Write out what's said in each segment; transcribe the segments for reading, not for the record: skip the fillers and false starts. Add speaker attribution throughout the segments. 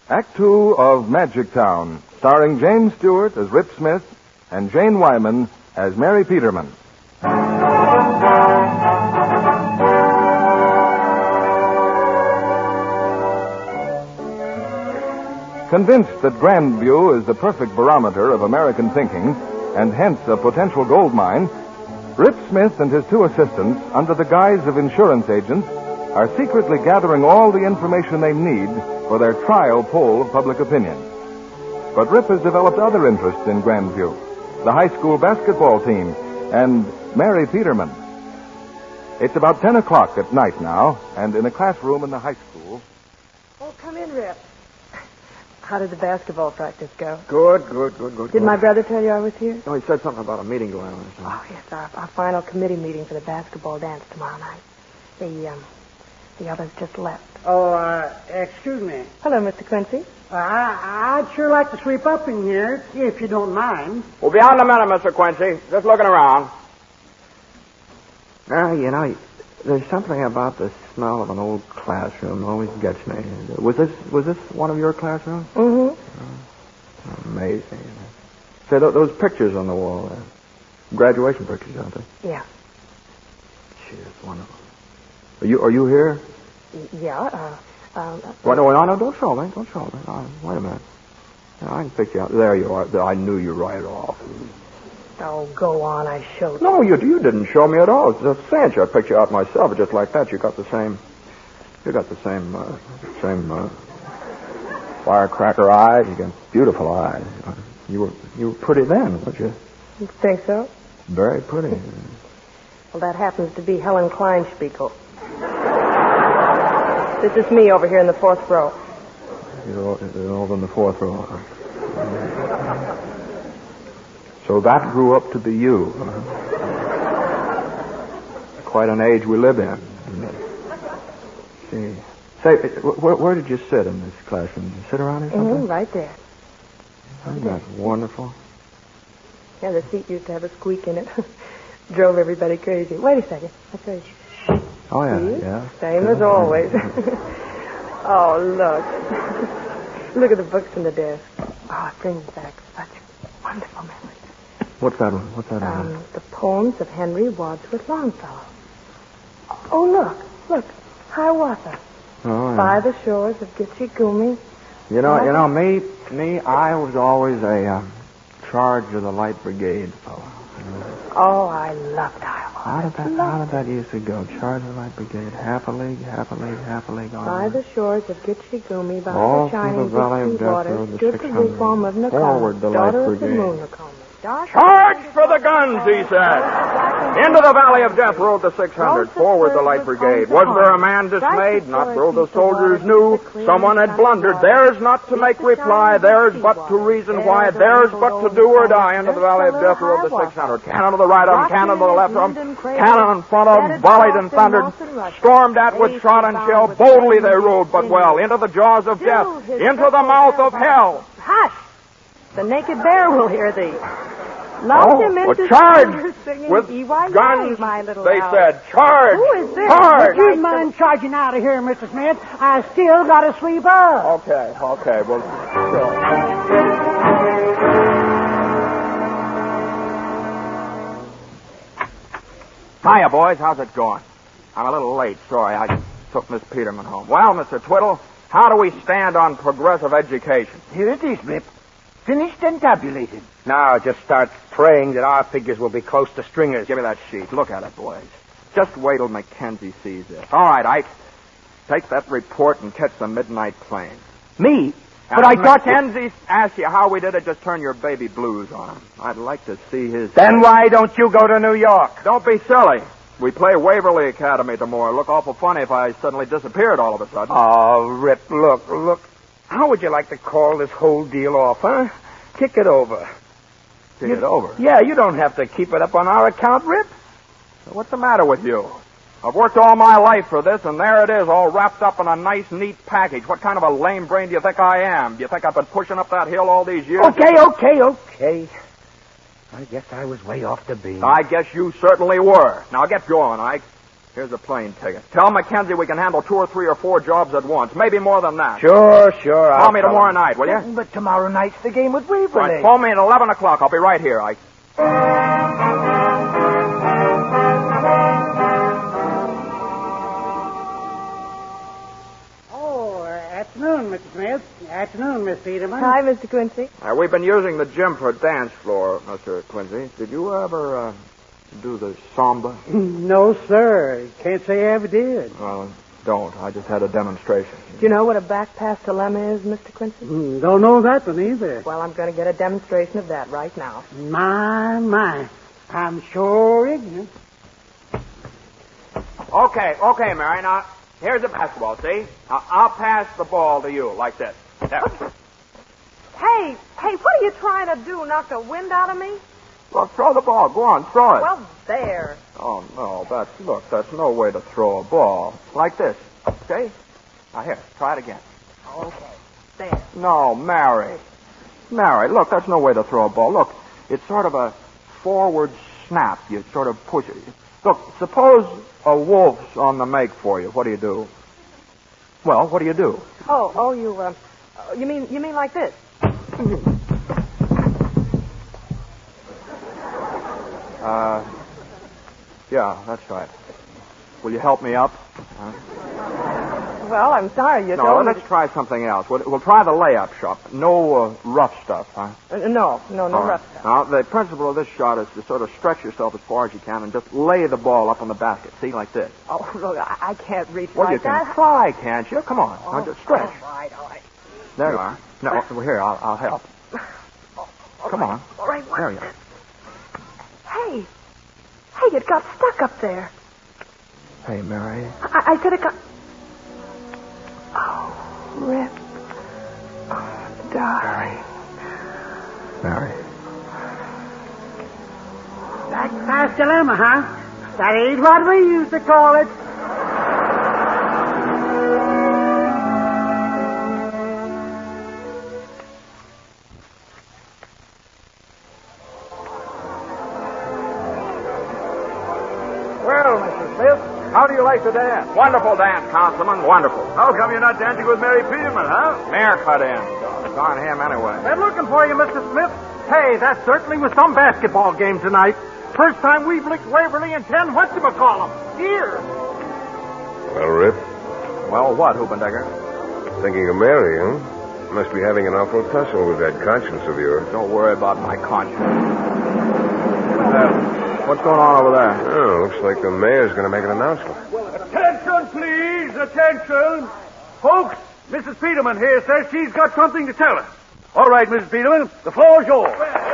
Speaker 1: Act Two of Magic Town, starring James Stewart as Rip Smith and Jane Wyman as Mary Peterman. Convinced that Grandview is the perfect barometer of American thinking, and hence a potential gold mine, Rip Smith and his two assistants, under the guise of insurance agents, are secretly gathering all the information they need for their trial poll of public opinion. But Rip has developed other interests in Grandview, the high school basketball team, and Mary Peterman. It's about 10 o'clock at night now, and in a classroom in the high school.
Speaker 2: Oh, come in, Rip. How did the basketball practice go?
Speaker 3: Good.
Speaker 2: Did my brother tell you I was here?
Speaker 3: No, he said something about a meeting going on.
Speaker 2: Oh, yes, our final committee meeting for the basketball dance tomorrow night. The others just left.
Speaker 4: Oh, excuse me.
Speaker 2: Hello, Mr. Quincy.
Speaker 4: I'd sure like to sweep up in here, if you don't mind.
Speaker 3: We'll be out in a minute, Mr. Quincy. Just looking around. There's something about the smell of an old classroom that always gets me. Was this one of your classrooms?
Speaker 2: Mm-hmm.
Speaker 3: Oh, amazing. Say, those pictures on the wall there. Graduation pictures, aren't they?
Speaker 2: Yeah.
Speaker 3: Gee, it's wonderful. Are you here?
Speaker 2: Yeah,
Speaker 3: No, don't show me. Oh, wait a minute. I can pick you out. There you are. I knew you right off.
Speaker 2: Oh, go on. I showed you.
Speaker 3: No, you didn't show me at all. It's a cinch. I picked you out myself. Just like that, you got the same firecracker eyes. You got beautiful eyes. You were pretty then, weren't you?
Speaker 2: You think so?
Speaker 3: Very pretty.
Speaker 2: Well, that happens to be Helen Kleinspiegel. This is me over here in the fourth row.
Speaker 3: You're over in the fourth row. So that grew up to be you. Quite an age we live in. See. Say, where did you sit in this classroom? Did you sit around here something?
Speaker 2: Mm-hmm, right there.
Speaker 3: Isn't that wonderful?
Speaker 2: Yeah, the seat used to have a squeak in it. Drove everybody crazy. Wait a second. I'll tell you.
Speaker 3: Oh, yeah,
Speaker 2: See?
Speaker 3: yeah.
Speaker 2: Same as always. Oh, look. Look at the books in the desk. Oh, it brings back such wonderful memories.
Speaker 3: What's that one?
Speaker 2: The poems of Henry Wadsworth Longfellow. Oh, look. Hiawatha.
Speaker 3: Oh, yeah.
Speaker 2: By the shores of Gitche Gumee.
Speaker 3: You know, me, I was always a charge of the Light Brigade fellow.
Speaker 2: Oh, I loved Hiawatha.
Speaker 3: How did that used to go? Charge of the Light Brigade, half a league on.
Speaker 2: By the shores of Gitche Gumee, by
Speaker 3: all
Speaker 2: the shining
Speaker 3: through the valley of
Speaker 2: Dixie
Speaker 3: death
Speaker 2: waters,
Speaker 3: road, the
Speaker 2: stood the
Speaker 3: 600.
Speaker 2: wigwam of
Speaker 3: Forward the
Speaker 2: Nakoma,
Speaker 3: Light
Speaker 2: daughter of the
Speaker 3: Brigade.
Speaker 2: moon Nakoma.
Speaker 3: Charge for the guns, he said. Into the valley of death rode the 600. Forward the Light Brigade. Was there a man dismayed? Not though the soldiers knew someone had blundered. Theirs not to make reply. Theirs but to reason why. Theirs but to do or die. Into the valley of death rode the 600. Cannon to the right of them, cannon to the left of them, cannon in front of them, volleyed and thundered, stormed at with shot and shell. Boldly they rode, but well, into the jaws of death, into the mouth of hell.
Speaker 2: Hush! The naked bear will hear thee. Loved him into
Speaker 3: charge
Speaker 2: singing
Speaker 3: with
Speaker 2: E-Y-Y,
Speaker 3: guns,
Speaker 2: my little
Speaker 3: they
Speaker 2: house.
Speaker 3: said. Charge!
Speaker 2: Who is this?
Speaker 3: Charge!
Speaker 4: Would you mind charging out of here, Mr. Smith? I still got to sweep up.
Speaker 3: Okay, well, sure. Hiya, boys. How's it going? I'm a little late. Sorry, I took Miss Peterman home. Well, Mr. Twiddle, how do we stand on progressive education?
Speaker 5: Here it is, Rip. Finished and tabulated. Now just start praying that our figures will be close to Stringer's.
Speaker 3: Give me that sheet. Look at it, boys. Just wait till Mackenzie sees this. All right, Ike. Take that report and catch the midnight plane.
Speaker 5: Me?
Speaker 3: Now,
Speaker 5: But I thought
Speaker 3: Mackenzie asked you how we did it, just turn your baby blues on him. I'd like to see his...
Speaker 5: Then why don't you go to New York?
Speaker 3: Don't be silly. We play Waverly Academy tomorrow. Look awful funny if I suddenly disappeared all of a sudden.
Speaker 5: Oh, Rip, look. How would you like to call this whole deal off, huh? Kick it over.
Speaker 3: Kick it over?
Speaker 5: Yeah, you don't have to keep it up on our account, Rip.
Speaker 3: What's the matter with you? I've worked all my life for this, and there it is, all wrapped up in a nice, neat package. What kind of a lame brain do you think I am? Do you think I've been pushing up that hill all these years?
Speaker 5: Okay. I guess I was way off the beam.
Speaker 3: I guess you certainly were. Now get going, Ike. Here's a plane ticket. Tell Mackenzie we can handle 2 or 3 or 4 jobs at once. Maybe more than that.
Speaker 5: Sure.
Speaker 3: Call me tomorrow night, will you?
Speaker 5: But tomorrow night's the game with Waverly.
Speaker 3: Right, phone me at 11 o'clock. I'll be right here, Ike.
Speaker 4: Afternoon, Mr. Smith. Afternoon, Miss Peterman.
Speaker 2: Hi, Mr. Quincy.
Speaker 3: We've been using the gym for dance floor, Mr. Quincy. Did you ever do the samba?
Speaker 4: No, sir. Can't say I ever did.
Speaker 3: Well, don't. I just had a demonstration.
Speaker 2: Do you know what a back pass dilemma is, Mr. Quincy?
Speaker 4: Don't know that one either.
Speaker 2: Well, I'm going to get a demonstration of that right now.
Speaker 4: My. I'm sure ignorant.
Speaker 3: Okay, Mary. Now, here's the basketball, see? Now, I'll pass the ball to you, like this. There.
Speaker 2: Hey, what are you trying to do? Knock the wind out of me?
Speaker 3: Well, throw the ball. Go on, throw it.
Speaker 2: Well, there.
Speaker 3: Oh, no, that's no way to throw a ball. Like this, okay? Now, here, try it again.
Speaker 2: Okay, there.
Speaker 3: No, Mary, look, that's no way to throw a ball. Look, it's sort of a forward snap. You sort of push it. Look, suppose a wolf's on the make for you. What do you do? Well, what do you do?
Speaker 2: You mean like this?
Speaker 3: Yeah, that's right. Will you help me up?
Speaker 2: Well, I'm sorry you
Speaker 3: No,
Speaker 2: told me.
Speaker 3: let's try something else. We'll try the layup shot. No rough stuff, huh?
Speaker 2: No
Speaker 3: All right.
Speaker 2: rough stuff.
Speaker 3: Now, the principle of this shot is to sort of stretch yourself as far as you can and just lay the ball up on the basket. See, like this.
Speaker 2: Oh, look, I can't reach
Speaker 3: Well,
Speaker 2: like
Speaker 3: you can
Speaker 2: that.
Speaker 3: try, can't you? Come on. Now, just stretch.
Speaker 2: All right.
Speaker 3: There you are. No, here, I'll help. Come on.
Speaker 2: All right,
Speaker 3: There you are.
Speaker 2: Hey, it got stuck up there.
Speaker 3: Hey, Mary.
Speaker 2: I said it got... Oh, Rip. Oh, darling.
Speaker 3: Mary.
Speaker 4: Back pass dilemma, huh? That ain't what we used to call it.
Speaker 6: Well, Mr. Smith, how do you like the dance?
Speaker 3: Wonderful dance, Councilman. Wonderful.
Speaker 6: How come you're not dancing with Mary Peterman, huh?
Speaker 3: Mayor cut in. Darn him anyway.
Speaker 4: Been looking for you, Mr. Smith. Hey, that certainly was some basketball game tonight. First time we've licked Waverly in 10 whatchamacallem years.
Speaker 7: Well, Rip,
Speaker 3: Well, what, Hoopendecker?
Speaker 7: thinking of Mary, huh? Must be having an awful tussle with that conscience of yours.
Speaker 3: Don't worry about my conscience. What's going on over there?
Speaker 7: Oh, looks like the mayor's going to make an announcement.
Speaker 6: Attention, please. Attention. Folks, Mrs. Peterman here says she's got something to tell us. All right, Mrs. Peterman, the floor's yours.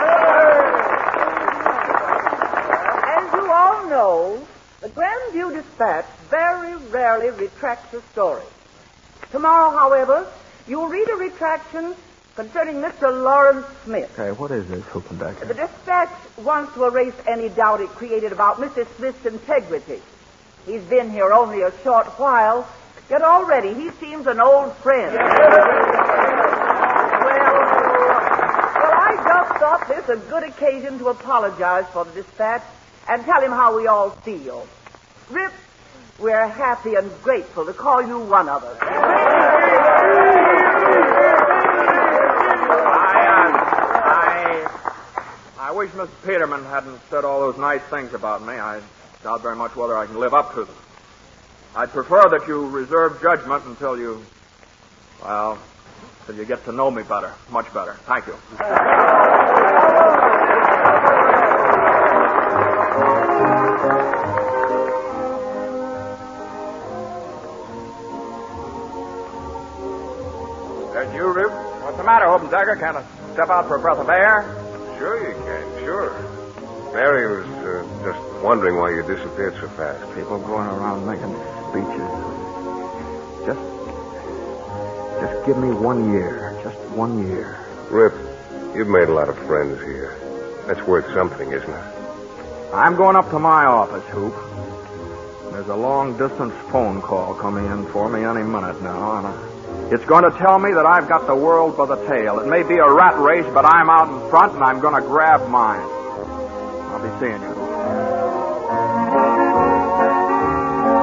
Speaker 8: As you all know, the Grandview Dispatch very rarely retracts a story. Tomorrow, however, you'll read a retraction concerning Mr. Lawrence Smith.
Speaker 3: Okay, what is this, Hoopendecker?
Speaker 8: The Dispatch wants to erase any doubt it created about Mr. Smith's integrity. He's been here only a short while, yet already he seems an old friend. Well, I just thought this a good occasion to apologize for the Dispatch and tell him how we all feel. Rip, we're happy and grateful to call you one of us.
Speaker 3: I wish Mrs. Peterman hadn't said all those nice things about me. I doubt very much whether I can live up to them. I'd prefer that you reserve judgment until you get to know me better, much better. Thank you. There's you, Rip. What's the matter, Hoopendecker? Can't I step out for a breath of air?
Speaker 7: Sure you can, sure. Mary was just wondering why you disappeared so fast.
Speaker 3: People going around making speeches. Just give me 1 year. Just 1 year.
Speaker 7: Rip, you've made a lot of friends here. That's worth something, isn't it?
Speaker 3: I'm going up to my office, Hoop. There's a long-distance phone call coming in for me any minute now, and it's going to tell me that I've got the world by the tail. It may be a rat race, but I'm out in front, and I'm going to grab mine. I'll be seeing you.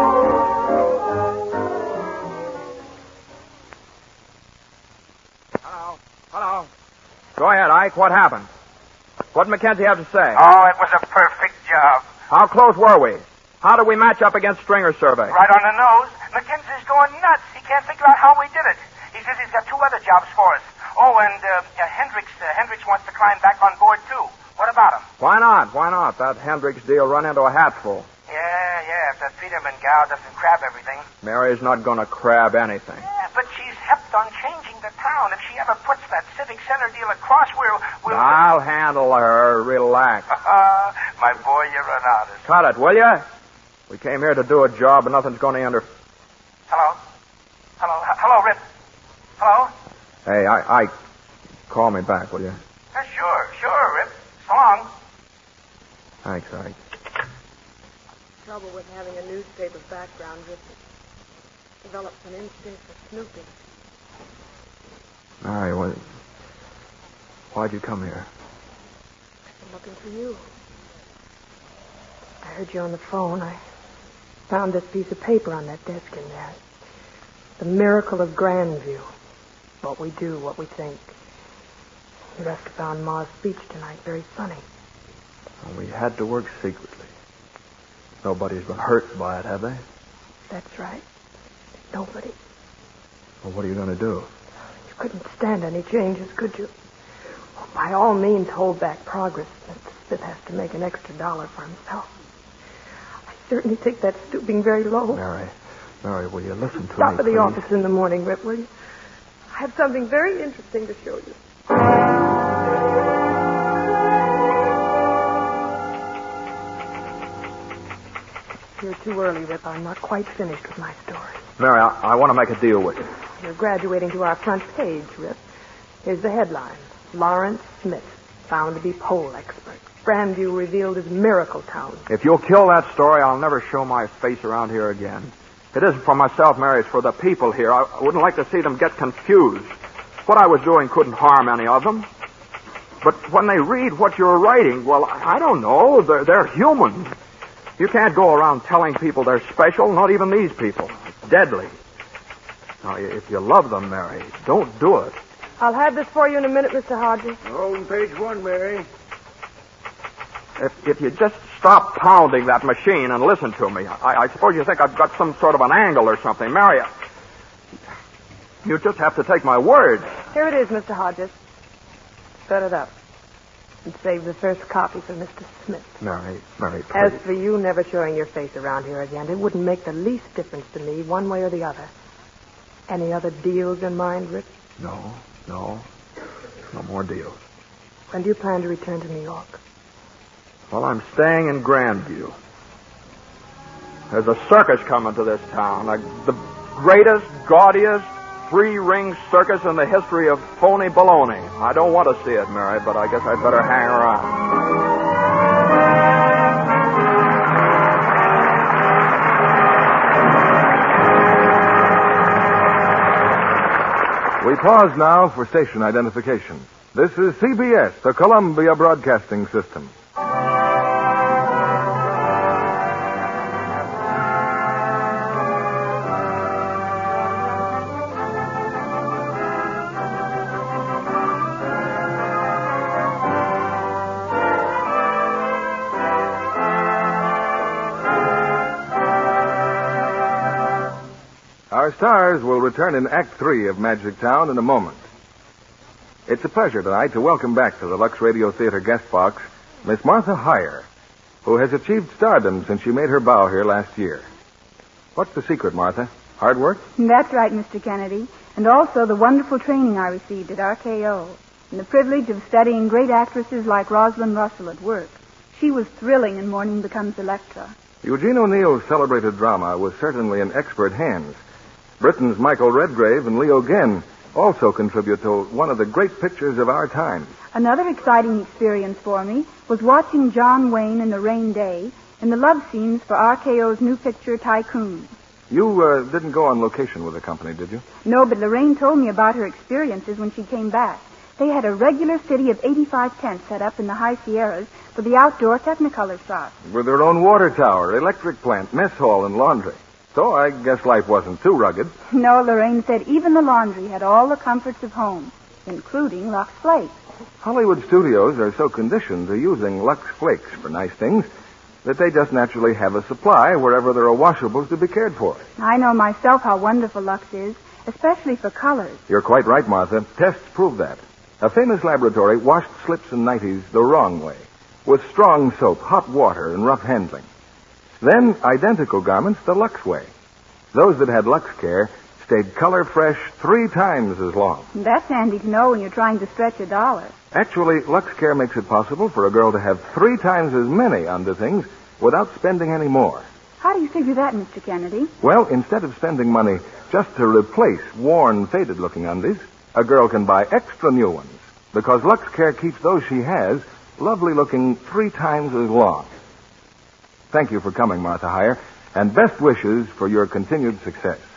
Speaker 3: Hello. Go ahead, Ike. What happened? What did Mackenzie have to say?
Speaker 5: Oh, it was a perfect job.
Speaker 3: How close were we? How did we match up against Stringer's survey?
Speaker 5: Right on the nose. Mackenzie's going nuts. He can't figure out how we did it. He says he's got 2 other jobs for us. Oh, and Hendricks wants to climb back on board, too. What about him?
Speaker 3: Why not? Why not? That Hendricks deal run into a hatful.
Speaker 5: Yeah, if that Peterman gal doesn't crab everything.
Speaker 3: Mary's not going to crab anything.
Speaker 5: Yeah, but she's hepped on changing the town. If she ever puts that Civic Center deal across, we'll...
Speaker 3: I'll handle her. Relax.
Speaker 5: My boy, you're an artist.
Speaker 3: Cut it, will you? We came here to do a job, and nothing's going to interfere.
Speaker 5: Hello, Rip. Hello?
Speaker 3: Hey, I call me back, will you?
Speaker 5: Sure, Rip. So long.
Speaker 3: Thanks, Ike.
Speaker 2: Trouble with having a newspaper background, Rip. Develops an instinct for snooping.
Speaker 3: Mary, why'd you come here?
Speaker 2: I'm looking for you. I heard you on the phone. I found this piece of paper on that desk in there. The Miracle of Grandview. What we do, what we think. You left found Ma's speech tonight very funny.
Speaker 1: Well, we had to work secretly. Nobody's been hurt by it, have they?
Speaker 2: That's right. Nobody.
Speaker 1: Well, what are you going to do?
Speaker 2: You couldn't stand any changes, could you? Well, by all means, hold back progress. Mr. Smith has to make an extra $1 for himself. I certainly think that's stooping very low.
Speaker 1: Mary, will you listen to me,
Speaker 2: Stop at the
Speaker 1: please?
Speaker 2: office in the morning, Rip, will you? I have something very interesting to show you. You're too early, Rip. I'm not quite finished with my story.
Speaker 3: Mary, I want to make a deal with you.
Speaker 2: You're graduating to our front page, Rip. Here's the headline. Lawrence Smith, found to be poll expert. Grandview revealed as miracle town.
Speaker 3: If you'll kill that story, I'll never show my face around here again. It isn't for myself, Mary. It's for the people here. I wouldn't like to see them get confused. What I was doing couldn't harm any of them. But when they read what you're writing, well, I don't know. They're human. You can't go around telling people they're special, not even these people. It's deadly. Now, if you love them, Mary, don't do it.
Speaker 2: I'll have this for you in a minute, Mr. Hodges.
Speaker 6: Oh, page 1, Mary.
Speaker 3: If you just stop pounding that machine and listen to me, I suppose you think I've got some sort of an angle or something. Mary, you just have to take my word.
Speaker 2: Here it is, Mr. Hodges. Set it up. And save the first copy for Mr. Smith.
Speaker 3: Mary, please.
Speaker 2: As for you never showing your face around here again, it wouldn't make the least difference to me, one way or the other. Any other deals in mind, Rip?
Speaker 3: No. No more deals.
Speaker 2: When do you plan to return to New York?
Speaker 3: Well, I'm staying in Grandview. There's a circus coming to this town. The greatest, gaudiest, three-ring circus in the history of phony baloney. I don't want to see it, Mary, but I guess I'd better hang around.
Speaker 1: We pause now for station identification. This is CBS, the Columbia Broadcasting System. Our stars will return in Act 3 of Magic Town in a moment. It's a pleasure tonight to welcome back to the Lux Radio Theater guest box Miss Martha Heyer, who has achieved stardom since she made her bow here last year. What's the secret, Martha? Hard work?
Speaker 9: That's right, Mr. Kennedy. And also the wonderful training I received at RKO. And the privilege of studying great actresses like Rosalind Russell at work. She was thrilling in Morning Becomes Electra.
Speaker 1: Eugene O'Neill's celebrated drama was certainly in expert hands. Britain's Michael Redgrave and Leo Genn also contribute to one of the great pictures of our time.
Speaker 9: Another exciting experience for me was watching John Wayne in The Rain Day in the love scenes for RKO's new picture, Tycoon.
Speaker 1: You didn't go on location with the company, did you?
Speaker 9: No, but Lorraine told me about her experiences when she came back. They had a regular city of 85 tents set up in the high Sierras for the outdoor Technicolor shots.
Speaker 1: With their own water tower, electric plant, mess hall, and laundry. So I guess life wasn't too rugged.
Speaker 9: No, Lorraine said even the laundry had all the comforts of home. including Lux Flakes.
Speaker 1: Hollywood studios are so conditioned to using Lux Flakes for nice things that they just naturally have a supply wherever there are washables to be cared for.
Speaker 9: I know myself how wonderful Lux is, especially for colors.
Speaker 1: You're quite right, Martha. Tests prove that. A famous laboratory washed slips and nighties the wrong way, with strong soap, hot water, and rough handling. Then, identical garments the Lux way. Those that had Lux Care stayed color fresh 3 times as long.
Speaker 9: That's handy to know when you're trying to stretch a dollar.
Speaker 1: Actually, Lux Care makes it possible for a girl to have 3 times as many underthings without spending any more.
Speaker 9: How do you figure that, Mr. Kennedy?
Speaker 1: Well, instead of spending money just to replace worn, faded-looking undies, a girl can buy extra new ones because Lux Care keeps those she has lovely-looking 3 times as long. Thank you for coming, Martha Heyer, and best wishes for your continued success.